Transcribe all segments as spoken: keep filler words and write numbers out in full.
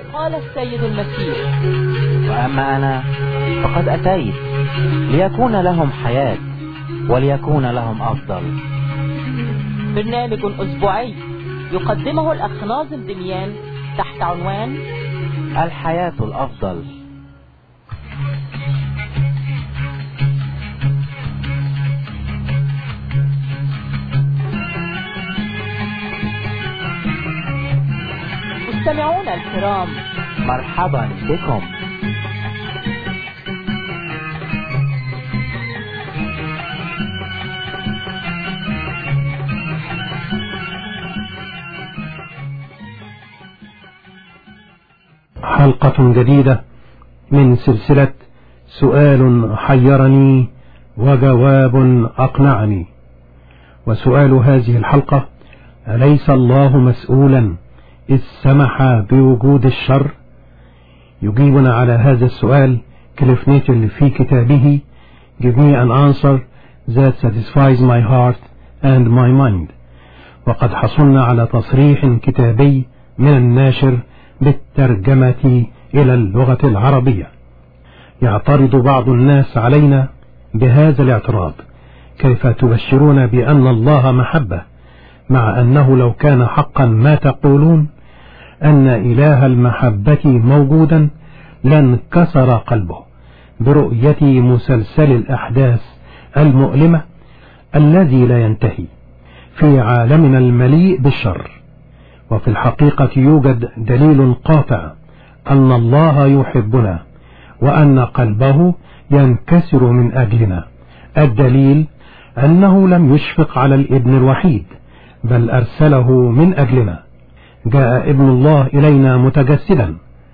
قال السيد المسيح: وأما أنا فقد أتيت ليكون لهم حياة وليكون لهم أفضل. برنامج أسبوعي يقدمه الأخ ناظم دميان تحت عنوان الحياة الأفضل. مستمعونا الكرام، مرحبا بكم. حلقة جديدة من سلسلة سؤال حيرني وجواب أقنعني. وسؤال هذه الحلقة: أليس الله مسؤولا إذ سمح بوجود الشر؟ يجيبنا على هذا السؤال كليف نيتل في كتابه Give me an answer that satisfies my heart and my mind. وقد حصلنا على تصريح كتابي من الناشر بالترجمة إلى اللغة العربية. يعترض بعض الناس علينا بهذا الاعتراض: كيف تبشرون بأن الله محبة، مع أنه لو كان حقا ما تقولون أن إله المحبة موجودا لانكسر قلبه برؤية مسلسل الأحداث المؤلمة الذي لا ينتهي في عالمنا المليء بالشر. وفي الحقيقة يوجد دليل قاطع أن الله يحبنا وأن قلبه ينكسر من أجلنا. الدليل أنه لم يشفق على الابن الوحيد بل أرسله من أجلنا. جاء ابن الله إلينا متجسدا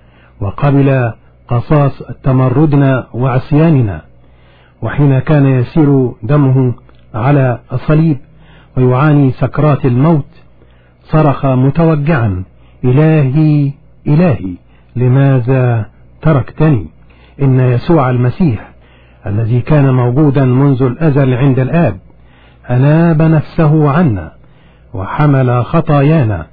وقبل قصاص تمردنا وعصياننا، وحين كان يسير دمه على الصليب ويعاني سكرات الموت صرخ متوجعا: إلهي إلهي لماذا تركتني؟ إن يسوع المسيح الذي كان موجودا منذ الأزل عند الآب أناب نفسه عنا وحمل خطايانا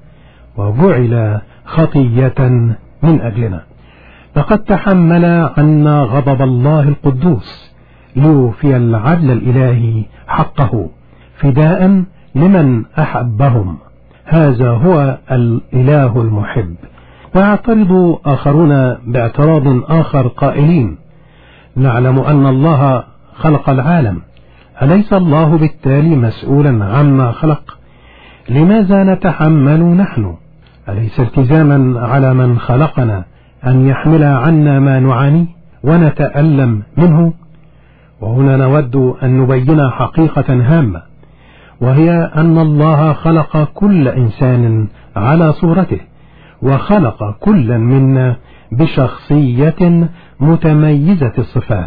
وجعل خطية من أجلنا. لقد تحمل عنا غضب الله القدوس ليوفي العدل الإلهي حقه فداء لمن أحبهم. هذا هو الإله المحب. ويعترض آخرون باعتراض آخر قائلين: نعلم أن الله خلق العالم، أليس الله بالتالي مسؤولا عما خلق؟ لماذا نتحمل نحن؟ أليس التزاما على من خلقنا أن يحمل عنا ما نعاني ونتألم منه؟ وهنا نود أن نبين حقيقة هامة، وهي أن الله خلق كل إنسان على صورته، وخلق كل منا بشخصية متميزة الصفات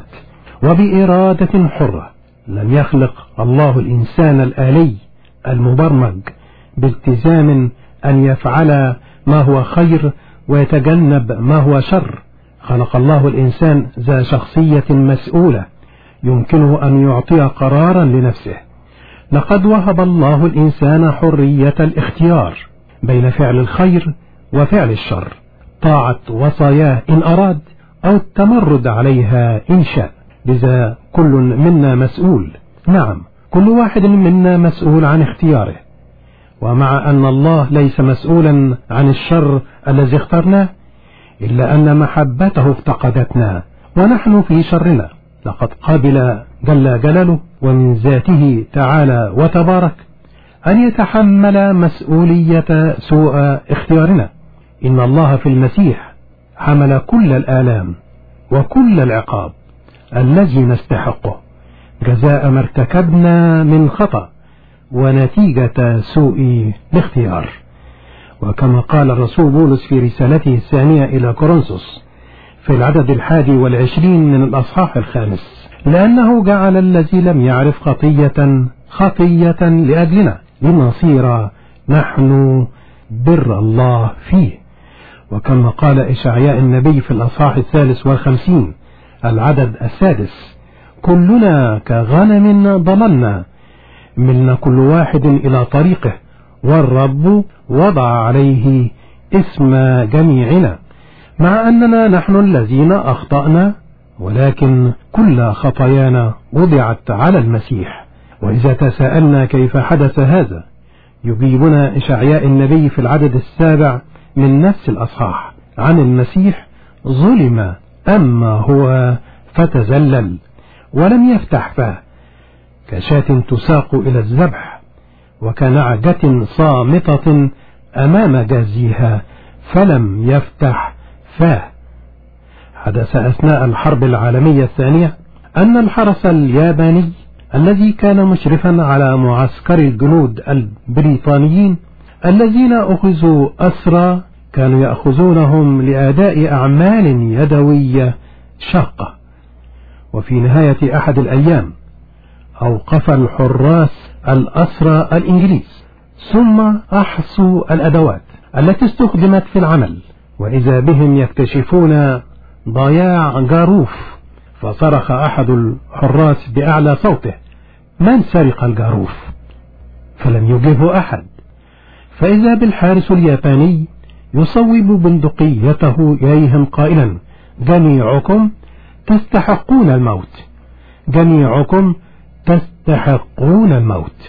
وبإرادة حرة. لم يخلق الله الإنسان الآلي المبرمج بالتزام أن يفعل ما هو خير ويتجنب ما هو شر. خلق الله الإنسان ذا شخصية مسؤولة يمكنه أن يعطي قرارا لنفسه. لقد وهب الله الإنسان حرية الاختيار بين فعل الخير وفعل الشر، طاعة وصاياه إن أراد أو التمرد عليها إن شاء. لذا كل منا مسؤول. نعم، كل واحد منا مسؤول عن اختياره. ومع أن الله ليس مسؤولا عن الشر الذي اخترناه، إلا أن محبته افتقدتنا ونحن في شرنا. لقد قابل جل جلاله ومن ذاته تعالى وتبارك أن يتحمل مسؤولية سوء اختيارنا. إن الله في المسيح حمل كل الآلام وكل العقاب الذي نستحقه جزاء ما ارتكبنا من خطأ ونتيجة سوء الاختيار. وكما قال الرسول بولس في رسالته الثانية إلى كورنثوس في العدد الحادي والعشرين من الأصحاح الخامس: لأنه جعل الذي لم يعرف خطية خطية لأجلنا لنصير نحن بر الله فيه. وكما قال إشعياء النبي في الأصحاح الثالث والخمسين العدد السادس: كلنا كغنم ضللنا، ملنا كل واحد إلى طريقه، والرب وضع عليه اسم جميعنا. مع أننا نحن الذين أخطأنا، ولكن كل خطايانا وضعت على المسيح. وإذا تساءلنا كيف حدث هذا، يجيبنا إشعياء النبي في العدد السابع من نفس الأصحاح عن المسيح: ظلم أما هو فتذلل ولم يفتح فاه، كشاة تساق إلى الذبح، وكنعجة صامتة أمام جازيها فلم يفتح فاه. حدث أثناء الحرب العالمية الثانية أن الحرس الياباني الذي كان مشرفا على معسكر الجنود البريطانيين الذين أخذوا أسرى كانوا يأخذونهم لأداء أعمال يدوية شاقة. وفي نهاية أحد الأيام أوقف الحراس الأسرى الإنجليز، ثم أحصوا الأدوات التي استخدمت في العمل، وإذا بهم يكتشفون ضياع جاروف. فصرخ أحد الحراس بأعلى صوته: من سرق الجاروف؟ فلم يجبه أحد، فإذا بالحارس الياباني يصوب بندقيته إليهم قائلا: جميعكم تستحقون الموت، جميعكم تستحقون الموت.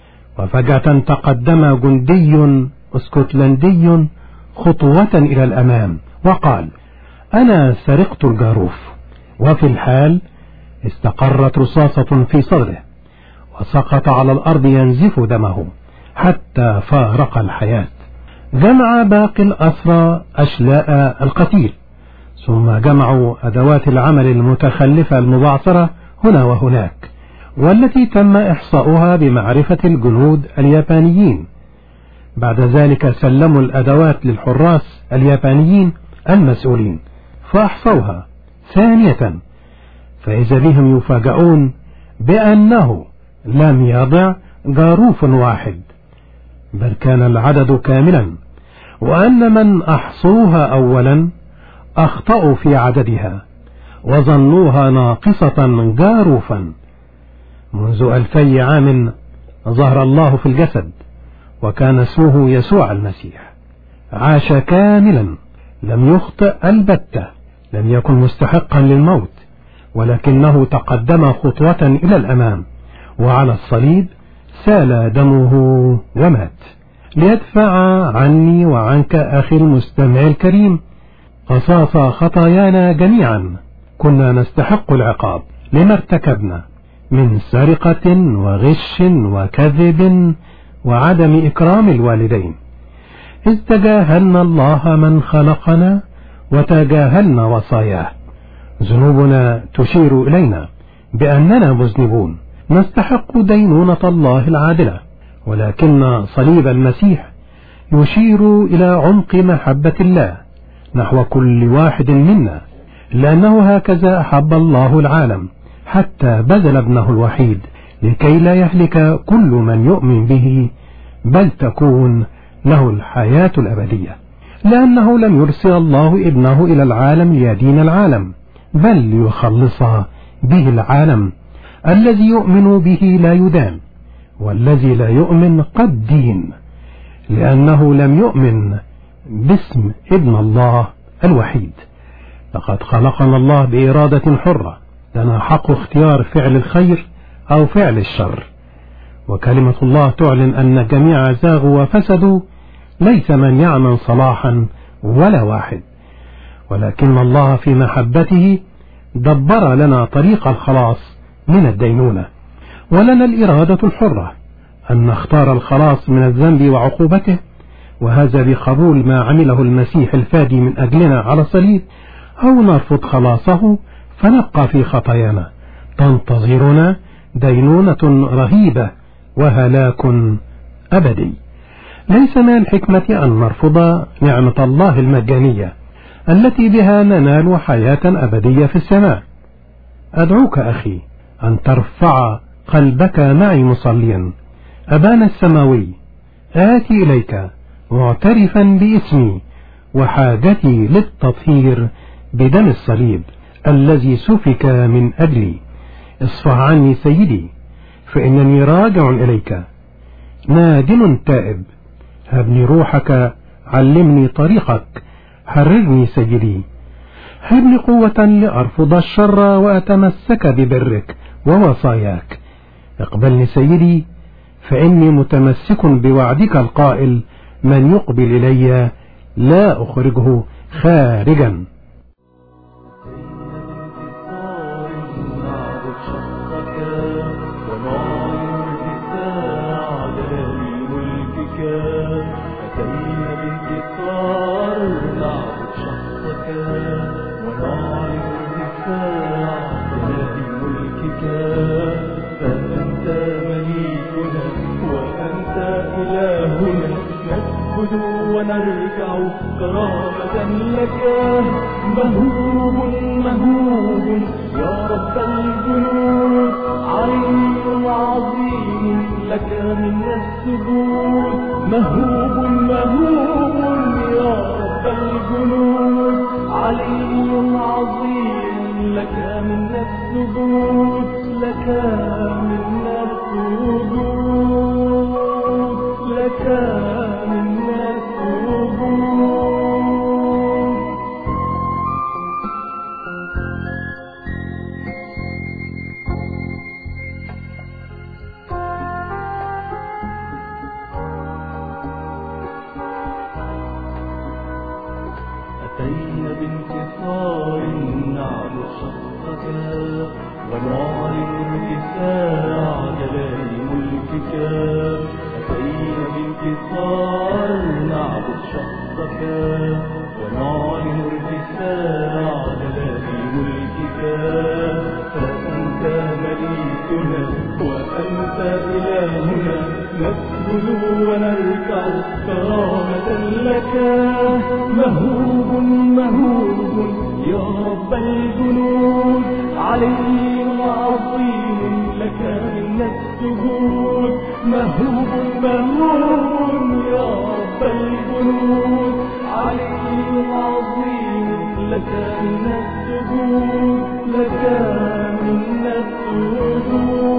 وفجأة تقدم جندي اسكتلندي خطوة إلى الأمام وقال: أنا سرقت الجاروف. وفي الحال استقرت رصاصة في صدره، وسقط على الأرض ينزف دمه حتى فارق الحياة. جمع باقي الأسرى أشلاء القتيل، ثم جمعوا أدوات العمل المتخلفة المبعثرة هنا وهناك، والتي تم إحصاؤها بمعرفة الجنود اليابانيين. بعد ذلك سلموا الأدوات للحراس اليابانيين المسؤولين فأحصوها ثانية، فإذا بهم يفاجئون بأنه لم يضع جاروف واحد، بل كان العدد كاملا، وأن من أحصوها أولا أخطأوا في عددها وظنوها ناقصة جاروفا. منذ ألفي عام ظهر الله في الجسد، وكان اسمه يسوع المسيح. عاش كاملا، لم يخطئ البتة، لم يكن مستحقا للموت، ولكنه تقدم خطوة إلى الأمام، وعلى الصليب سال دمه ومات ليدفع عني وعنك أخي المستمع الكريم قصاص خطايانا جميعا. كنا نستحق العقاب لما ارتكبنا من سرقة وغش وكذب وعدم إكرام الوالدين، إذ تجاهلنا الله من خلقنا وتجاهلنا وصاياه. ذنوبنا تشير إلينا بأننا مذنبون نستحق دينونة الله العادلة، ولكن صليب المسيح يشير إلى عمق محبة الله نحو كل واحد منا، لأنه هكذا أحب الله العالم حتى بذل ابنه الوحيد لكي لا يهلك كل من يؤمن به، بل تكون له الحياة الأبدية. لأنه لم يرسل الله ابنه إلى العالم ليدين العالم، بل ليخلص به العالم. الذي يؤمن به لا يدان، والذي لا يؤمن قد دين، لأنه لم يؤمن باسم ابن الله الوحيد. لقد خلقنا الله بإرادة حرة، لنا حق اختيار فعل الخير أو فعل الشر، وكلمة الله تعلن أن جميع زاغوا وفسدوا، ليس من يعمل صلاحا ولا واحد، ولكن الله في محبته دبر لنا طريق الخلاص من الدينونة، ولنا الإرادة الحرة أن نختار الخلاص من الذنب وعقوبته، وهذا بقبول ما عمله المسيح الفادي من أجلنا على الصليب، أو نرفض خلاصه فنبقى في خطايانا تنتظرنا دينونة رهيبة وهلاك أبدي. ليس من الحكمة أن نرفض نعمة الله المجانية التي بها ننال حياة أبدية في السماء. أدعوك أخي أن ترفع قلبك معي مصليا: أبانا السماوي، آتي إليك معترفا باسمي وحاجتي للتطهير بدم الصليب الذي سفك من أجلي. اصفح عني سيدي، فإنني راجع إليك نادم تائب. هبني روحك، علمني طريقك، حررني سيدي، هب لي قوة لأرفض الشر وأتمسك ببرك ووصاياك. اقبلني سيدي، فإني متمسك بوعدك القائل: من يقبل إلي لا أخرجه خارجا. ونرجع كرامة لك. مهوب مهوب يا رب الجنود، علي عظيم لك من السجود. مهوب مهوب يا رب الجنود، علي عظيم لك من السجود. لك من السجود، لك من أتينا بانتصار نعبد شخصك ونعلن ارتفاع جلال ملكك. أتينا بانتصار نعبد شخصك ونعلن ارتفاع جلال ملكك. فأنت مليكنا وأنت إلهنا، نسجد ونركع كرامة لك. مهوب مهوب يا رب الجنود، علي عظيم لك من السجود. مهوب مهوب يا رب الجنود، علي عظيم لك من السجود. لك من السجود.